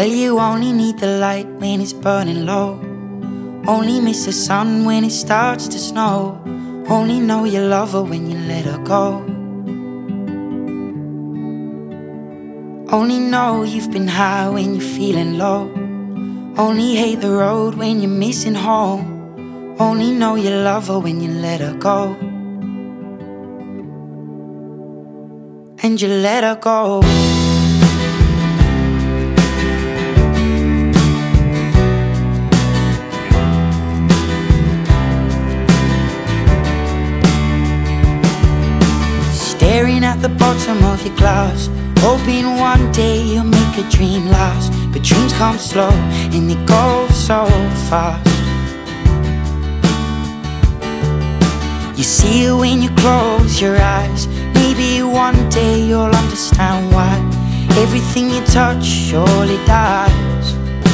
Well, you only need the light when it's burning low. Only miss the sun when it starts to snow. Only know you love her when you let her go. Only know you've been high when you're feeling low. Only hate the road when you're missing home. Only know you love her when you let her go. And you let her go. Staring at the bottom of your glass, hoping one day you'll make a dream last. But dreams come slow and they go so fast. You see it when you close your eyes. Maybe one day you'll understand why everything you touch surely dies.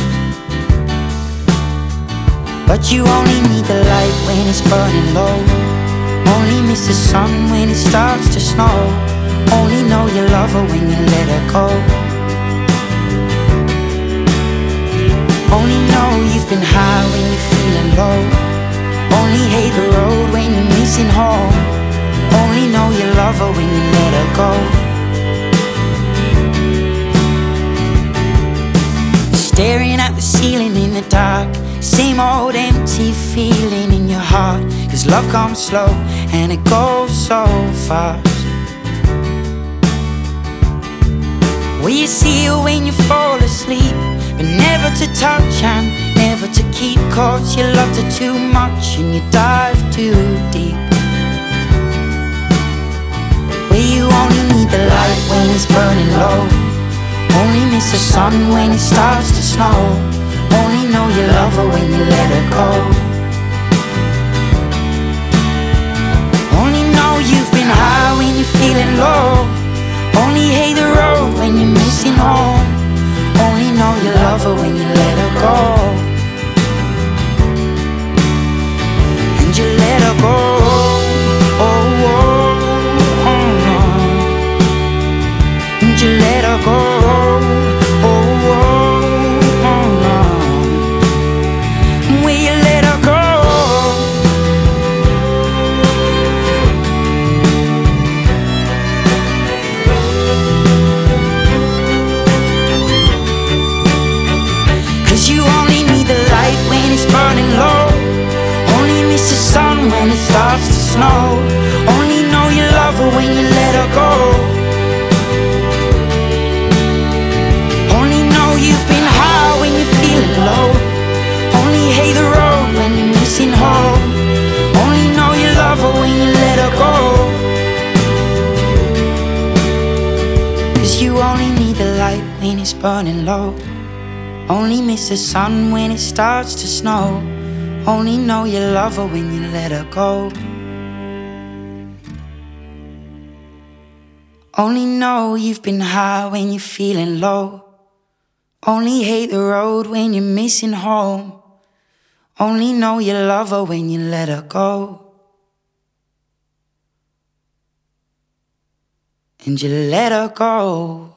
But you only need the light when it's burning low. Only miss the sun when it starts to snow. Only know you love her when you let her go. Only know you've been high when you're feeling low. Only hate the road when you're missing home. Only know you love her when you let her go. Staring at the ceiling in the dark, same old empty feeling in your heart. 'Cause love comes slow and it goes so fast. Well, you see her when you fall asleep, but never to touch and never to keep. 'Cause you loved her too much and you dive too deep. Well, you only need the light when it's burning low. Only miss the sun when it starts to snow. Only know you love her when you let her go. Only know you've been high when you're feeling low. Only hate the road when you're missing home. Only know you love her when you let her go. And you let her go. Oh, oh, oh, oh. And you let her go. Oh, oh, oh, oh. Will you let her go? 'Cause you only need the light when it's burning low. Only miss the sun when it starts to snow. Only know you love her when you let her go. Only know you've been high when you're feeling low. Only hate the road when you're missing home. Only know you love her when you let her go. 'Cause you only need the light when it's burning low. Only miss the sun when it starts to snow. Only know you love her when you let her go. Only know you've been high when you're feeling low. Only hate the road when you're missing home. Only know you love her when you let her go. And you let her go.